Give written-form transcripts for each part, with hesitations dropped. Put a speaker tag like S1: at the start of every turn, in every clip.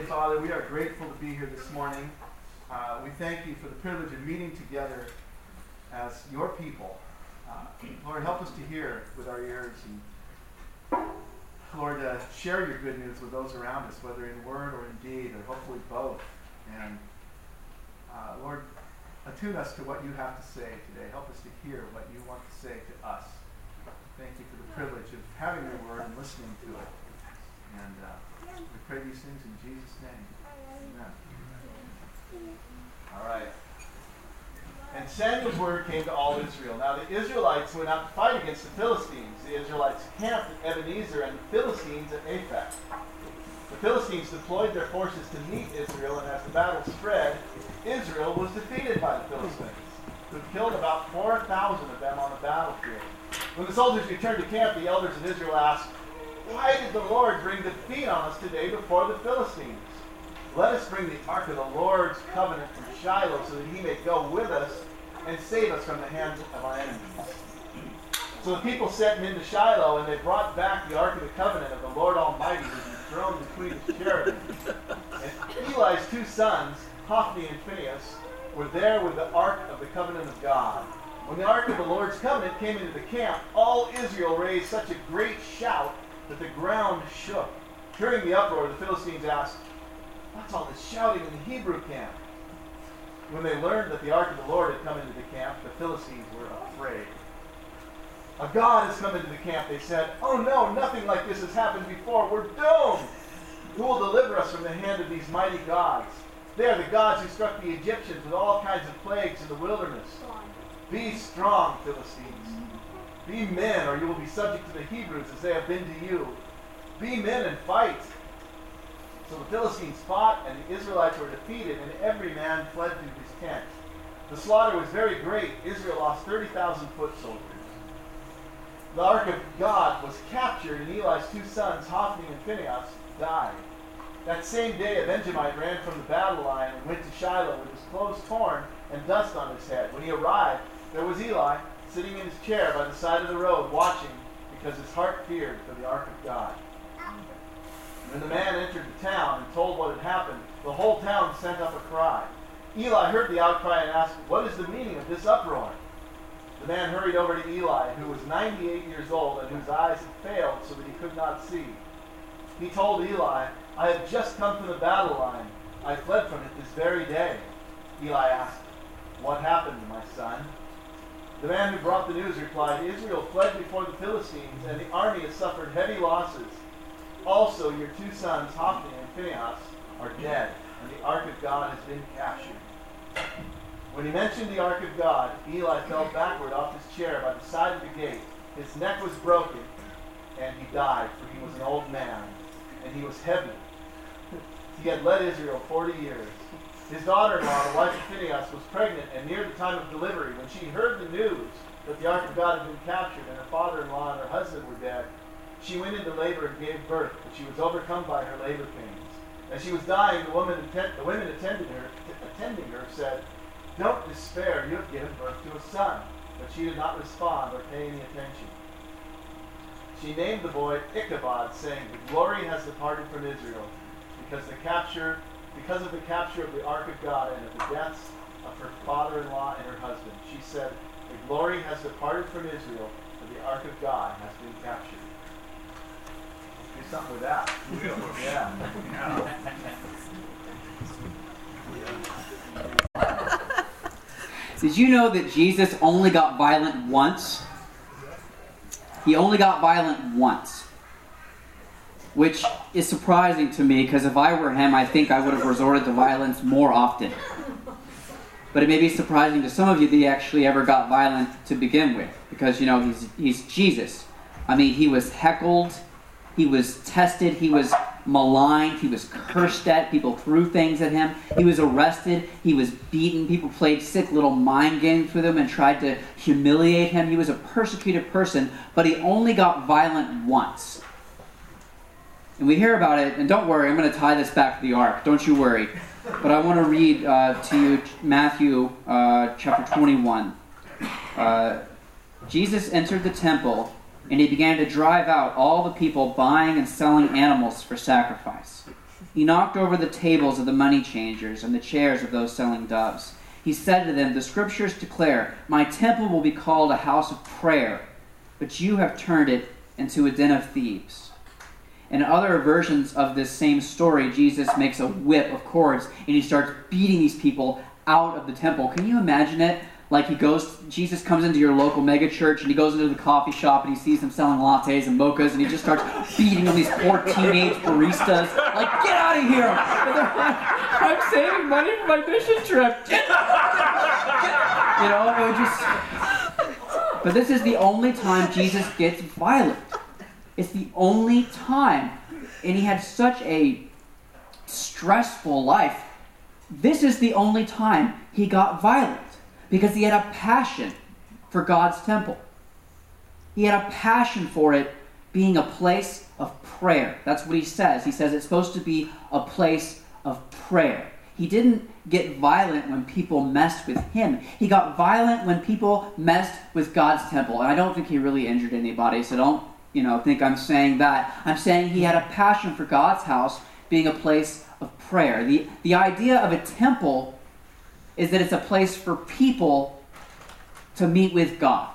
S1: Heavenly Father, we are grateful to be here this morning. We thank you for the privilege of meeting together as your people. Lord, help us to hear with our ears, and Lord, share your good news with those around us, whether in word or in deed, or hopefully both. And Lord, attune us to what you have to say today. Help us to hear what you want to say to us. Thank you for the privilege of having your word and listening to it. And we pray these things in Jesus' name. Amen. All right. And Samuel's word came to all Israel. Now the Israelites went out to fight against the Philistines. The Israelites camped at Ebenezer and the Philistines at Aphek. The Philistines deployed their forces to meet Israel, and as the battle spread, Israel was defeated by the Philistines, who killed about 4,000 of them on the battlefield. When the soldiers returned to camp, the elders of Israel asked, "Why did the Lord bring defeat on us today before the Philistines? Let us bring the ark of the Lord's covenant from Shiloh so that he may go with us and save us from the hands of our enemies." So the people sent men to Shiloh, and they brought back the ark of the covenant of the Lord Almighty, which was thrown between his cherubim. And Eli's two sons, Hophni and Phinehas, were there with the ark of the covenant of God. When the ark of the Lord's covenant came into the camp, all Israel raised such a great shout that the ground shook. Hearing the uproar, the Philistines asked, "What's all this shouting in the Hebrew camp?" When they learned that the ark of the Lord had come into the camp, the Philistines were afraid. "A god has come into the camp," they said. "Oh no, nothing like this has happened before. We're doomed. Who will deliver us from the hand of these mighty gods? They are the gods who struck the Egyptians with all kinds of plagues in the wilderness. Be strong, Philistines. Be men, or you will be subject to the Hebrews as they have been to you. Be men and fight." So the Philistines fought, and the Israelites were defeated, and every man fled to his tent. The slaughter was very great. Israel lost 30,000 foot soldiers. The ark of God was captured, and Eli's two sons, Hophni and Phinehas, died. That same day, a Benjamite ran from the battle line and went to Shiloh with his clothes torn and dust on his head. When he arrived, there was Eli sitting in his chair by the side of the road, watching, because his heart feared for the ark of God. When the man entered the town and told what had happened, the whole town sent up a cry. Eli heard the outcry and asked, "What is the meaning of this uproar?" The man hurried over to Eli, who was 98 years old and whose eyes had failed so that he could not see. He told Eli, "I have just come from the battle line. I fled from it this very day." Eli asked, "What happened, my son?" The man who brought the news replied, "Israel fled before the Philistines, and the army has suffered heavy losses. Also, your two sons, Hophni and Phinehas, are dead, and the ark of God has been captured." When he mentioned the ark of God, Eli fell backward off his chair by the side of the gate. His neck was broken, and he died, for he was an old man, and he was heavy. He had led Israel 40 years. His daughter-in-law, the wife of Phinehas, was pregnant and near the time of delivery. When she heard the news that the ark of God had been captured and her father-in-law and her husband were dead, she went into labor and gave birth, but she was overcome by her labor pains. As she was dying, the women attending her said, "Don't despair, you have given birth to a son." But she did not respond or pay any attention. She named the boy Ichabod, saying, "The glory has departed from Israel, because of the capture of the ark of God and of the deaths of her father-in-law and her husband." She said, "The glory has departed from Israel, for the ark of God has been captured." Do something with that. Yeah.
S2: Did you know that Jesus only got violent once? He only got violent once. Which is surprising to me, because if I were him, I think I would have resorted to violence more often. But it may be surprising to some of you that he actually ever got violent to begin with. Because, you know, he's Jesus. I mean, he was heckled, he was tested, he was maligned, he was cursed at, people threw things at him, he was arrested, he was beaten, people played sick little mind games with him and tried to humiliate him. He was a persecuted person, but he only got violent once. And we hear about it, and don't worry, I'm going to tie this back to the ark, don't you worry. But I want to read to you Matthew chapter 21. Jesus entered the temple, and he began to drive out all the people buying and selling animals for sacrifice. He knocked over the tables of the money changers and the chairs of those selling doves. He said to them, "The scriptures declare, 'My temple will be called a house of prayer,' but you have turned it into a den of thieves." In other versions of this same story, Jesus makes a whip of cords and he starts beating these people out of the temple. Can you imagine it? Like Jesus comes into your local mega church and he goes into the coffee shop and he sees them selling lattes and mochas and he just starts beating on these poor teenage baristas. Like, get out of here! And they're like, "I'm saving money for my mission trip." You know, it would just... But this is the only time Jesus gets violent. It's the only time. And he had such a stressful life. This is the only time he got violent. Because he had a passion for God's temple. He had a passion for it being a place of prayer. That's what he says. He says it's supposed to be a place of prayer. He didn't get violent when people messed with him. He got violent when people messed with God's temple. And I don't think he really injured anybody, so don't, think I'm saying that. I'm saying he had a passion for God's house being a place of prayer. The idea of a temple is that it's a place for people to meet with God.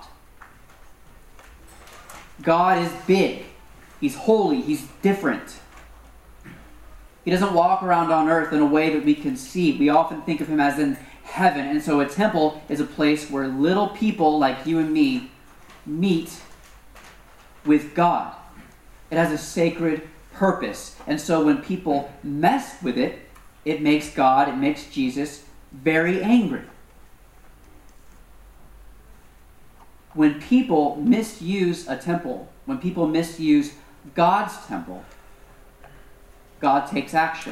S2: God is big. He's holy. He's different. He doesn't walk around on earth in a way that we can see. We often think of him as in heaven. And so a temple is a place where little people like you and me meet with God. It has a sacred purpose. And so when people mess with it, it makes God, it makes Jesus very angry. When people misuse a temple, when people misuse God's temple, God takes action.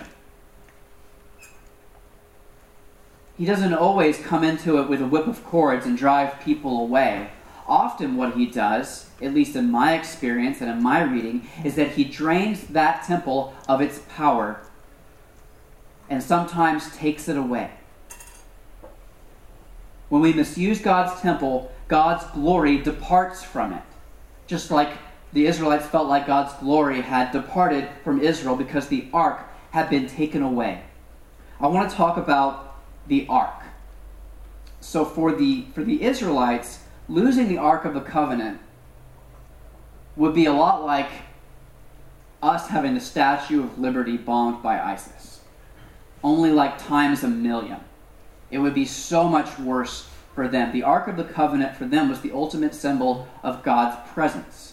S2: He doesn't always come into it with a whip of cords and drive people away. Often what he does, at least in my experience and in my reading, is that he drains that temple of its power and sometimes takes it away. When we misuse God's temple, God's glory departs from it. Just like the Israelites felt like God's glory had departed from Israel because the ark had been taken away. I want to talk about the ark. So for the Israelites, losing the Ark of the Covenant would be a lot like us having the Statue of Liberty bombed by ISIS. Only like times a million. It would be so much worse for them. The Ark of the Covenant for them was the ultimate symbol of God's presence.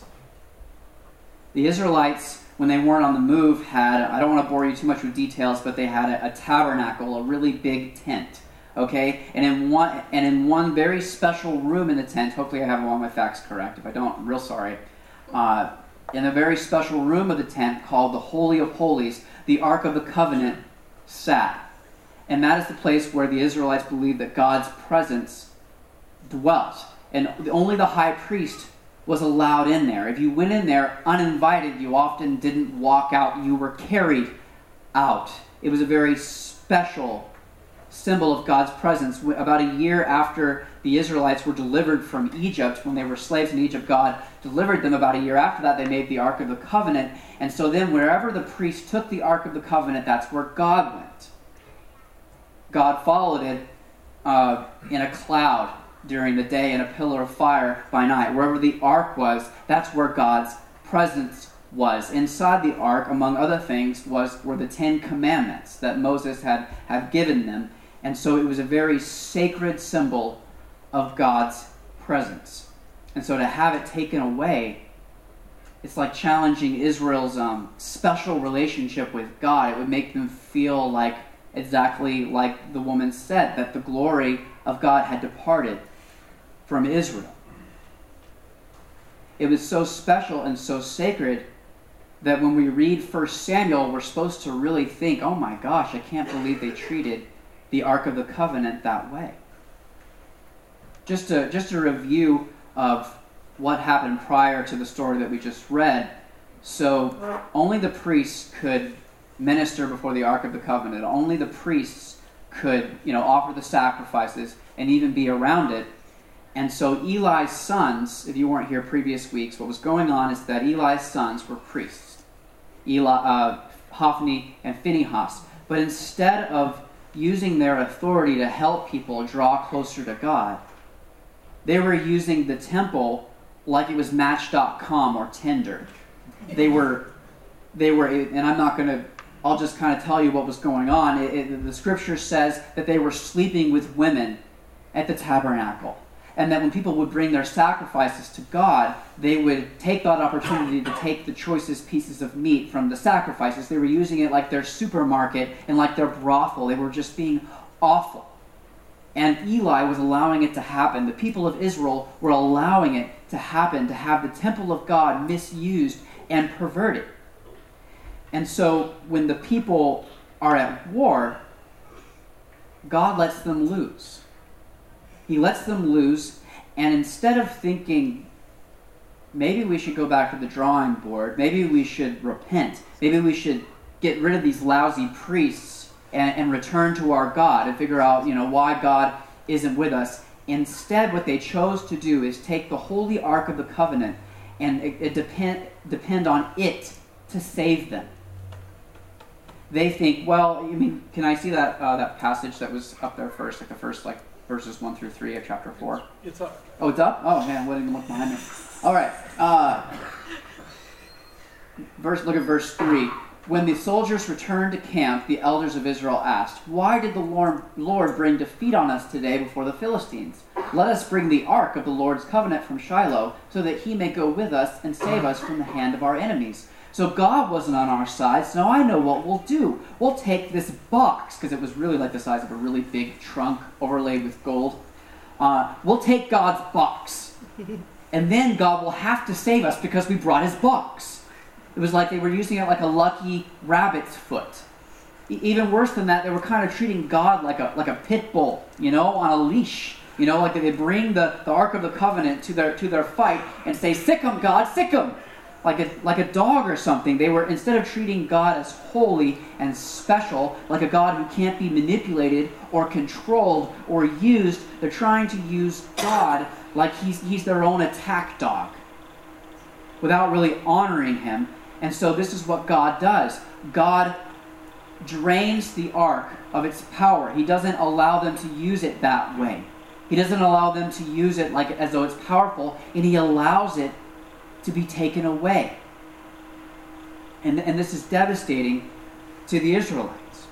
S2: The Israelites, when they weren't on the move, I don't want to bore you too much with details, but they had a tabernacle, a really big tent. Okay? And in one very special room in the tent, hopefully I have all my facts correct. If I don't, I'm real sorry. In a very special room of the tent called the Holy of Holies, the Ark of the Covenant sat. And that is the place where the Israelites believed that God's presence dwelt. And only the high priest was allowed in there. If you went in there uninvited, you often didn't walk out. You were carried out. It was a very special symbol of God's presence. About a year after the Israelites were delivered from Egypt, when they were slaves in Egypt, God delivered them. About a year after that, they made the Ark of the Covenant. And so then wherever the priest took the Ark of the Covenant, that's where God went. God followed it in a cloud during the day and a pillar of fire by night. Wherever the ark was, that's where God's presence was. Inside the ark, among other things, were the 10 Commandments that Moses had given them. And so it was a very sacred symbol of God's presence. And so to have it taken away, it's like challenging Israel's special relationship with God. It would make them feel like, exactly like the woman said, that the glory of God had departed from Israel. It was so special and so sacred that when we read 1 Samuel, we're supposed to really think, oh my gosh, I can't believe they treated the Ark of the Covenant that way. Just a review of what happened prior to the story that we just read. So only the priests could minister before the Ark of the Covenant. Only the priests could, offer the sacrifices and even be around it. And so Eli's sons, if you weren't here previous weeks, what was going on is that Eli's sons were priests. Hophni and Phinehas. But instead of using their authority to help people draw closer to God, they were using the temple like it was Match.com or Tinder. They were, and I'm not going to, I'll just kind of tell you what was going on. The scripture says that they were sleeping with women at the tabernacle. And that when people would bring their sacrifices to God, they would take that opportunity to take the choicest pieces of meat from the sacrifices. They were using it like their supermarket and like their brothel. They were just being awful. And Eli was allowing it to happen. The people of Israel were allowing it to happen, to have the temple of God misused and perverted. And so when the people are at war, God lets them lose. He lets them lose, and instead of thinking, maybe we should go back to the drawing board, maybe we should repent, maybe we should get rid of these lousy priests and return to our God and figure out, why God isn't with us. Instead, what they chose to do is take the Holy Ark of the Covenant and depend on it to save them. They think, can I see that passage that was up there first, like the first, verses 1 through 3 of chapter 4?
S3: It's up.
S2: Oh, it's up? Oh, man, I wouldn't even look behind me. All right. Look at verse 3. When the soldiers returned to camp, the elders of Israel asked, "Why did the Lord bring defeat on us today before the Philistines? Let us bring the ark of the Lord's covenant from Shiloh, so that he may go with us and save us from the hand of our enemies." So God wasn't on our side, so now I know what we'll do. We'll take this box, because it was really like the size of a really big trunk overlaid with gold. We'll take God's box. And then God will have to save us because we brought his box. It was like they were using it like a lucky rabbit's foot. Even worse than that, they were kind of treating God like a pit bull, on a leash. Like they bring the Ark of the Covenant to their fight and say, "Sick him, God, sick him." Like a dog or something. They were, instead of treating God as holy and special, like a God who can't be manipulated or controlled or used, they're trying to use God like he's their own attack dog, without really honoring him. And so this is what God does. God drains the ark of its power. He doesn't allow them to use it that way. He doesn't allow them to use it like as though it's powerful, and he allows it to be taken away. And this is devastating to the Israelites.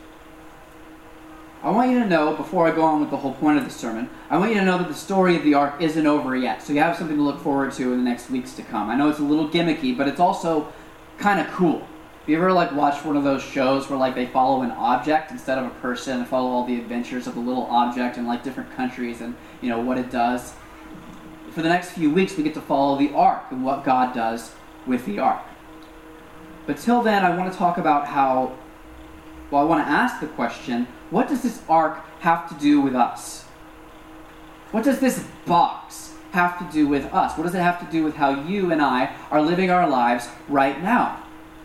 S2: I want you to know, before I go on with the whole point of the sermon, I want you to know that the story of the ark isn't over yet. So you have something to look forward to in the next weeks to come. I know it's a little gimmicky, but it's also kind of cool. Have you ever watched one of those shows where they follow an object instead of a person and follow all the adventures of the little object in different countries and what it does? For the next few weeks, we get to follow the ark and what God does with the ark. But till then, I want to talk about I want to ask the question, what does this ark have to do with us? What does this box have to do with us? What does it have to do with how you and I are living our lives right now?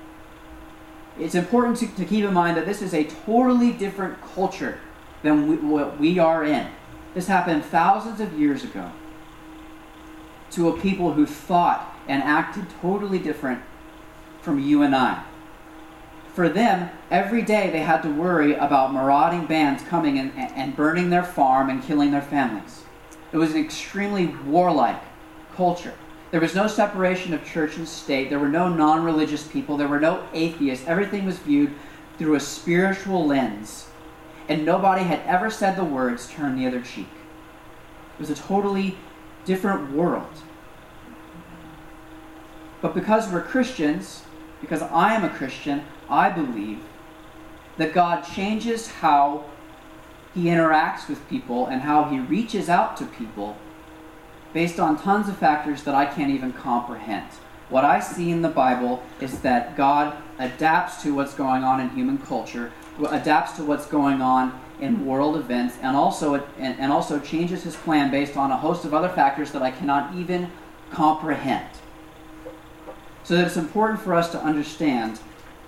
S2: It's important to keep in mind that this is a totally different culture than what we are in. This happened thousands of years ago to a people who thought and acted totally different from you and I. For them, every day they had to worry about marauding bands coming and burning their farm and killing their families. It was an extremely warlike culture. There was no separation of church and state. There were no non-religious people. There were no atheists. Everything was viewed through a spiritual lens. And nobody had ever said the words, "turn the other cheek." It was a totally different world. But because we're Christians, because I am a Christian, I believe that God changes how he interacts with people and how he reaches out to people based on tons of factors that I can't even comprehend. What I see in the Bible is that God adapts to what's going on in human culture, adapts to what's going on in world events, and also changes his plan based on a host of other factors that I cannot even comprehend. So that it's important for us to understand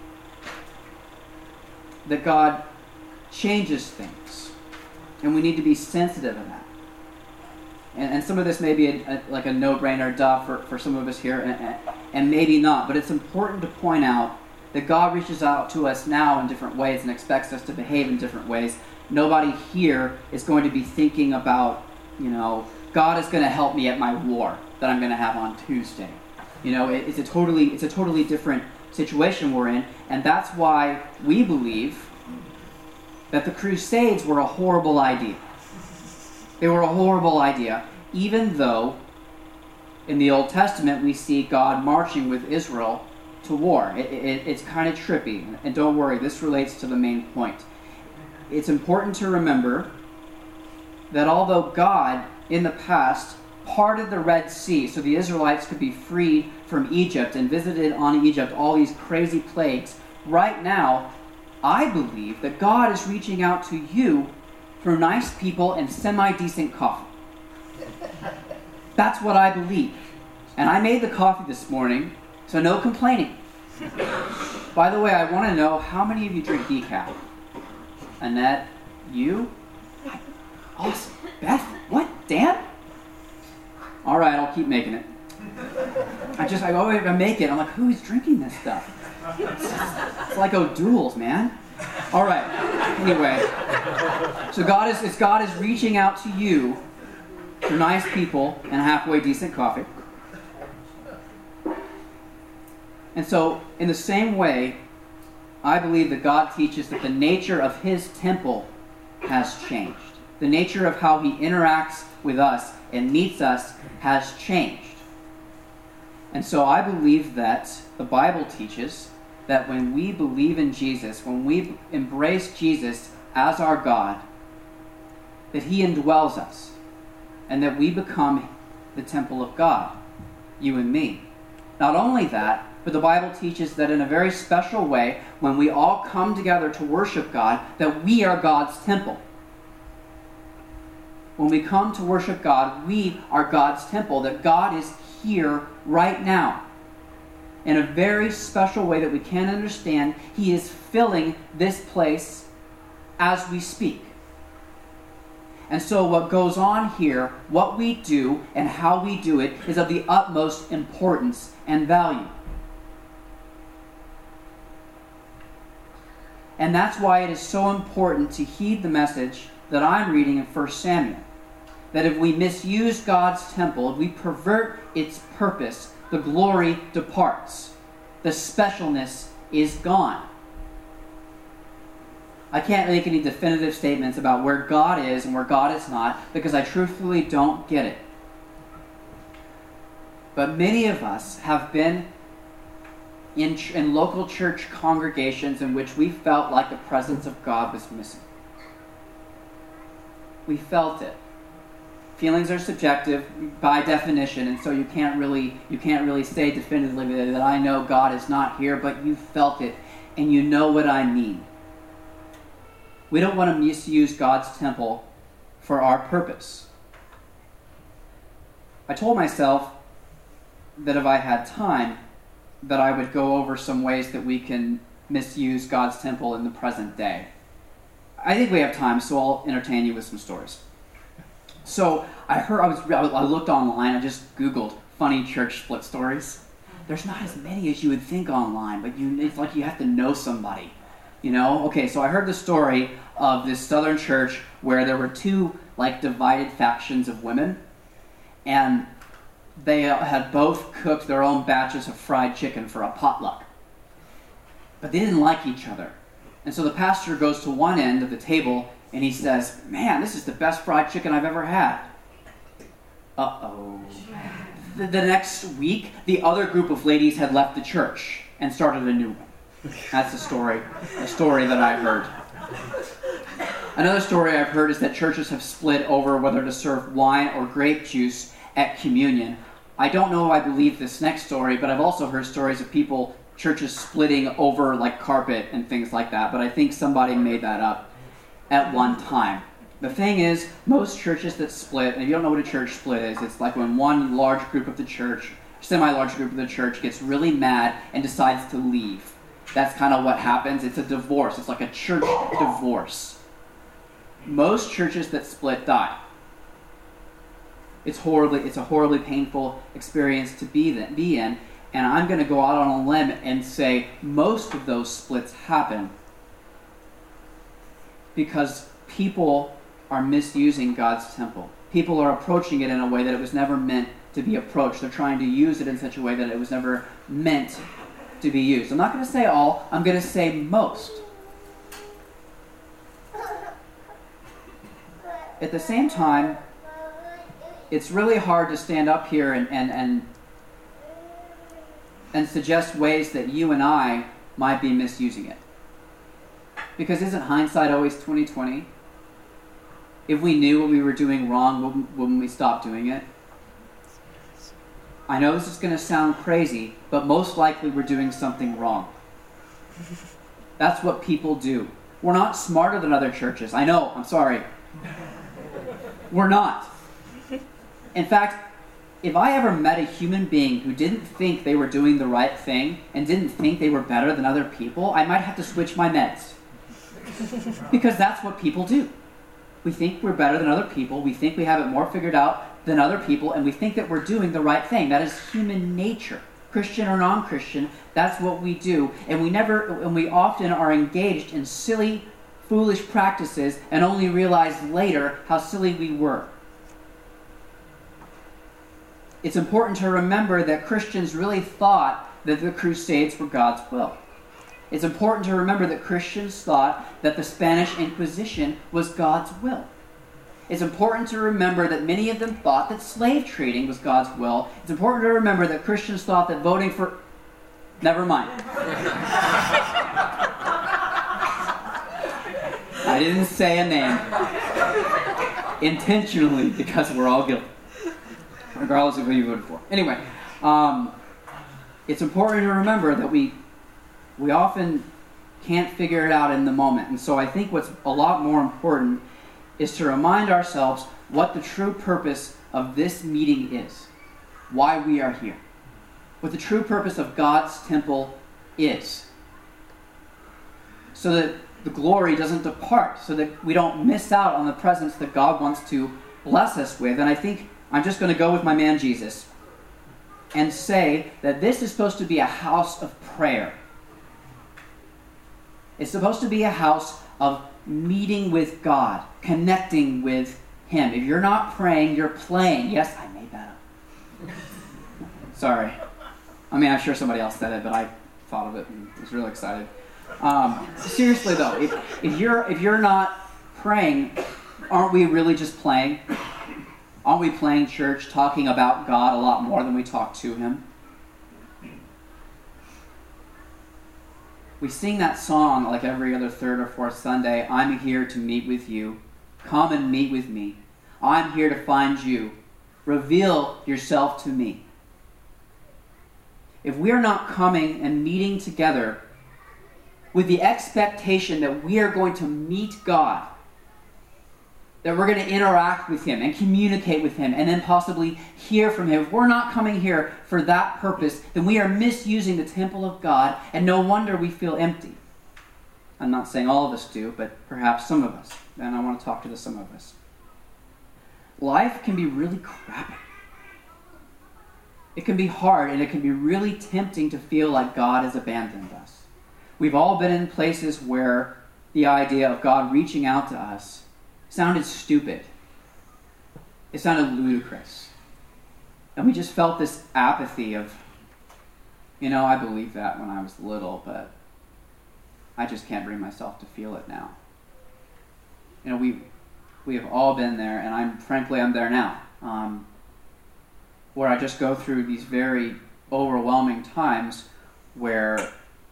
S2: that God changes things, and we need to be sensitive in that. And some of this may be a no-brainer duh for some of us here, and maybe not, but it's important to point out that God reaches out to us now in different ways and expects us to behave in different ways. Nobody here is going to be thinking about, God is going to help me at my war that I'm going to have on Tuesday. It's a totally different situation we're in, and that's why we believe that the Crusades were a horrible idea. They were a horrible idea, even though in the Old Testament we see God marching with Israel to war. It's kind of trippy, and don't worry, this relates to the main point. It's important to remember that although God, in the past, parted the Red Sea so the Israelites could be freed from Egypt and visited on Egypt all these crazy plagues, right now, I believe that God is reaching out to you for nice people and semi-decent coffee. That's what I believe. And I made the coffee this morning, so no complaining. By the way, I want to know how many of you drink decaf? Annette, you? Awesome. Beth? What? Dan? All right, I'll keep making it. I make it. I'm like, who is drinking this stuff? It's like O'Doul's, man. All right. Anyway, so God is reaching out to you for nice people and halfway decent coffee. And so, in the same way, I believe that God teaches that the nature of His temple has changed. The nature of how He interacts with us and meets us has changed. And so I believe that the Bible teaches that when we believe in Jesus, when we embrace Jesus as our God, that He indwells us, and that we become the temple of God, you and me. Not only that, but the Bible teaches that in a very special way, when we all come together to worship God, that we are God's temple. When we come to worship God, we are God's temple, that God is here right now. In a very special way that we can't understand, He is filling this place as we speak. And so what goes on here, what we do and how we do it, is of the utmost importance and value. And that's why it is so important to heed the message that I'm reading in 1 Samuel. That if we misuse God's temple, if we pervert its purpose, the glory departs. The specialness is gone. I can't make any definitive statements about where God is and where God is not, because I truthfully don't get it. But many of us have been in local church congregations in which we felt like the presence of God was missing. We felt it. Feelings are subjective by definition, and so you can't really say definitively that I know God is not here, but you felt it, and you know what I mean. We don't want to misuse God's temple for our purpose. I told myself that if I had time, that I would go over some ways that we can misuse God's temple in the present day. I think we have time, so I'll entertain you with some stories. So I looked online, I just Googled funny church split stories. There's not as many as you would think online, but it's like you have to know somebody. Okay, so I heard the story of this southern church where there were two divided factions of women, and they had both cooked their own batches of fried chicken for a potluck. But they didn't like each other. And so the pastor goes to one end of the table and he says, "Man, this is the best fried chicken I've ever had." Uh-oh. The next week, the other group of ladies had left the church and started a new one. That's the story that I heard. Another story I've heard is that churches have split over whether to serve wine or grape juice at communion. I don't know if I believe this next story, but I've also heard stories of churches splitting over carpet and things like that, but I think somebody made that up at one time. The thing is, most churches that split, and if you don't know what a church split is, it's like when one large group of the church, semi-large group of the church, gets really mad and decides to leave. That's kind of what happens. It's a divorce. It's like a church divorce. Most churches that split die. It's a horribly painful experience to be in. And I'm going to go out on a limb and say most of those splits happen because people are misusing God's temple. People are approaching it in a way that it was never meant to be approached. They're trying to use it in such a way that it was never meant to be used. I'm not going to say all, I'm going to say most. At the same time, it's really hard to stand up here and suggest ways that you and I might be misusing it. Because isn't hindsight always 20/20? If we knew what we were doing wrong, wouldn't we stop doing it? I know this is going to sound crazy, but most likely we're doing something wrong. That's what people do. We're not smarter than other churches. I know, I'm sorry. We're not. In fact, if I ever met a human being who didn't think they were doing the right thing and didn't think they were better than other people, I might have to switch my meds. Because that's what people do. We think we're better than other people. We think we have it more figured out than other people, and we think that we're doing the right thing. That is human nature. Christian or non-Christian, that's what we do. And we often are engaged in silly, foolish practices and only realize later how silly we were. It's important to remember that Christians really thought that the Crusades were God's will. It's important to remember that Christians thought that the Spanish Inquisition was God's will. It's important to remember that many of them thought that slave trading was God's will. It's important to remember that Christians thought that voting for... Never mind. I didn't say a name. Intentionally, because we're all guilty. Regardless of who you voted for. Anyway, it's important to remember that we often can't figure it out in the moment. And so I think what's a lot more important is to remind ourselves what the true purpose of this meeting is. Why we are here. What the true purpose of God's temple is. So that the glory doesn't depart. So that we don't miss out on the presence that God wants to bless us with. And I think I'm just going to go with my man Jesus and say that this is supposed to be a house of prayer. It's supposed to be a house of meeting with God, connecting with Him. If you're not praying, you're playing. Yes, I made that up. Sorry. I mean, I'm sure somebody else said it, but I thought of it and was really excited. Seriously though, if you're not praying, aren't we really just playing? Aren't we playing church, talking about God a lot more than we talk to Him? We sing that song like every other third or fourth Sunday, I'm here to meet with you. Come and meet with me. I'm here to find you. Reveal yourself to me. If we are not coming and meeting together with the expectation that we are going to meet God, that we're going to interact with Him and communicate with Him and then possibly hear from Him. If we're not coming here for that purpose, then we are misusing the temple of God, and no wonder we feel empty. I'm not saying all of us do, but perhaps some of us. And I want to talk to some of us. Life can be really crappy. It can be hard, and it can be really tempting to feel like God has abandoned us. We've all been in places where the idea of God reaching out to us sounded stupid. It sounded ludicrous. And we just felt this apathy of, I believed that when I was little, but I just can't bring myself to feel it now. We have all been there, and I'm there now, where I just go through these very overwhelming times where,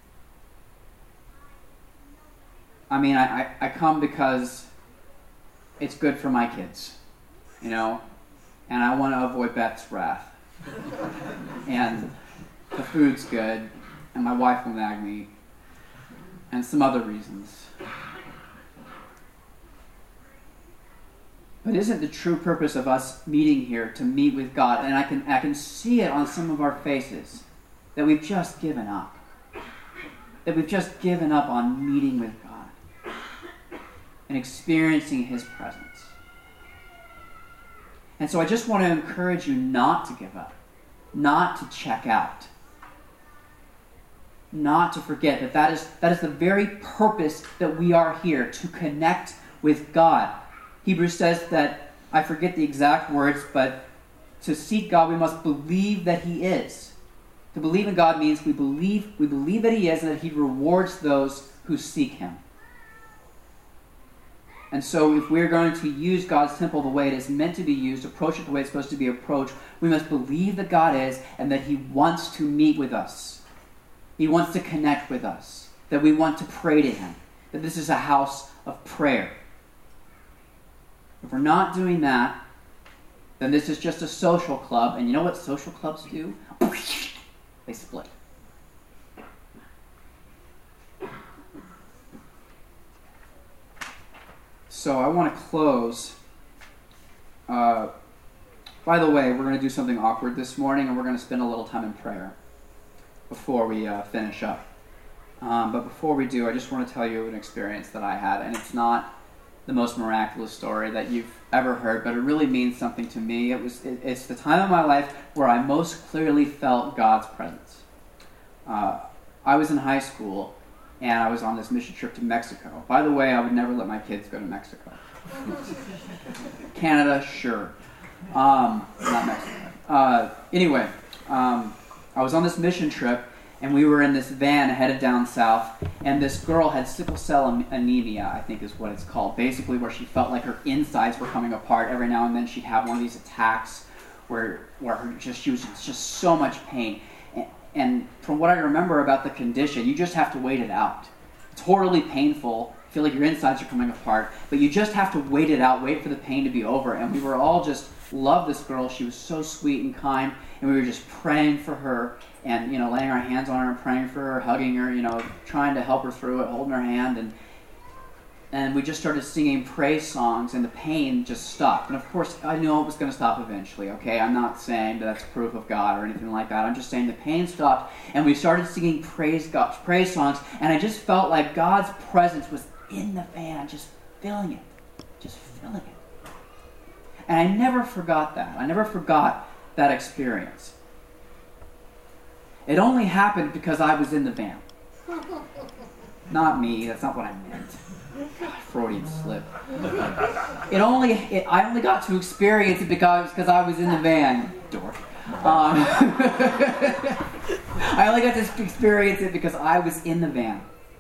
S2: I come because it's good for my kids, and I want to avoid Beth's wrath. And the food's good, and my wife will nag me, and some other reasons. But isn't the true purpose of us meeting here to meet with God? And I can see it on some of our faces, that we've just given up. That we've just given up on meeting with God and experiencing His presence. And so I just want to encourage you not to give up, not to check out, not to forget that is the very purpose that we are here, to connect with God. Hebrews says that, I forget the exact words, but to seek God, we must believe that He is. To believe in God means we believe that He is and that He rewards those who seek Him. And so if we're going to use God's temple the way it is meant to be used, approach it the way it's supposed to be approached, we must believe that God is and that He wants to meet with us. He wants to connect with us. That we want to pray to Him. That this is a house of prayer. If we're not doing that, then this is just a social club. And you know what social clubs do? They split. So I want to close. By the way, we're going to do something awkward this morning, and we're going to spend a little time in prayer before we finish up. But before we do, I just want to tell you an experience that I had, and it's not the most miraculous story that you've ever heard, but it really means something to me. It's the time of my life where I most clearly felt God's presence. I was in high school, and I was on this mission trip to Mexico. By the way, I would never let my kids go to Mexico. Canada, sure. Not Mexico. Anyway, I was on this mission trip, and we were in this van headed down south, and this girl had sickle cell anemia, I think is what it's called, basically where she felt like her insides were coming apart. Every now and then she'd have one of these attacks where she was just so much pain. And from what I remember about the condition, you just have to wait it out. It's horribly painful. You feel like your insides are coming apart, but you just have to wait it out, wait for the pain to be over. And we were all just loved this girl. She was so sweet and kind, and we were just praying for her and, laying our hands on her and praying for her, hugging her, trying to help her through it, holding her hand. And we just started singing praise songs, and the pain just stopped. And of course, I knew it was going to stop eventually, okay? I'm not saying that's proof of God or anything like that. I'm just saying the pain stopped, and we started singing praise songs, and I just felt like God's presence was in the van, just filling it. And I never forgot that. I never forgot that experience. It only happened because I was in the van. Not me, that's not what I meant. Freudian slip. I only got to experience it because I was in the van. Dork. I only got to experience it because I was in the van.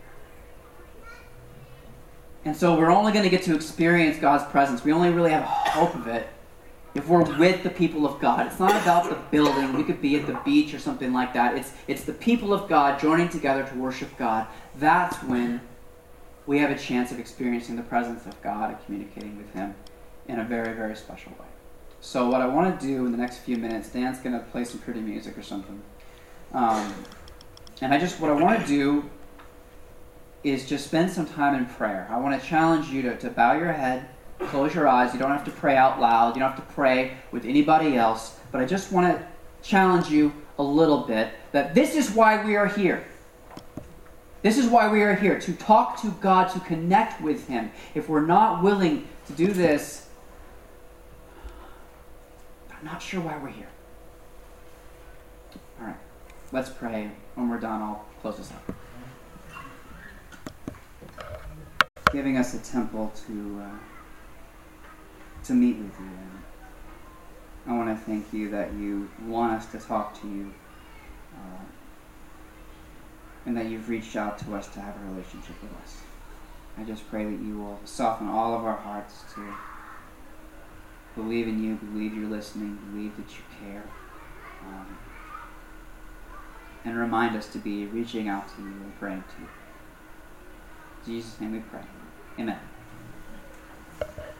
S2: And so we're only going to get to experience God's presence. We only really have hope of it if we're with the people of God. It's not about the building. We could be at the beach or something like that. It's the people of God joining together to worship God. That's when we have a chance of experiencing the presence of God and communicating with Him in a very, very special way. So what I want to do in the next few minutes, Dan's going to play some pretty music or something. And what I want to do is just spend some time in prayer. I want to challenge you to bow your head, close your eyes. You don't have to pray out loud. You don't have to pray with anybody else. But I just want to challenge you a little bit that this is why we are here. This is why we are here, to talk to God, to connect with Him. If we're not willing to do this, I'm not sure why we're here. All right, let's pray. When we're done, I'll close this up. Giving us a temple to meet with you. And I want to thank you that you want us to talk to you. And that you've reached out to us to have a relationship with us. I just pray that you will soften all of our hearts to believe in you, believe you're listening, believe that you care, and remind us to be reaching out to you and praying to you. In Jesus' name we pray. Amen.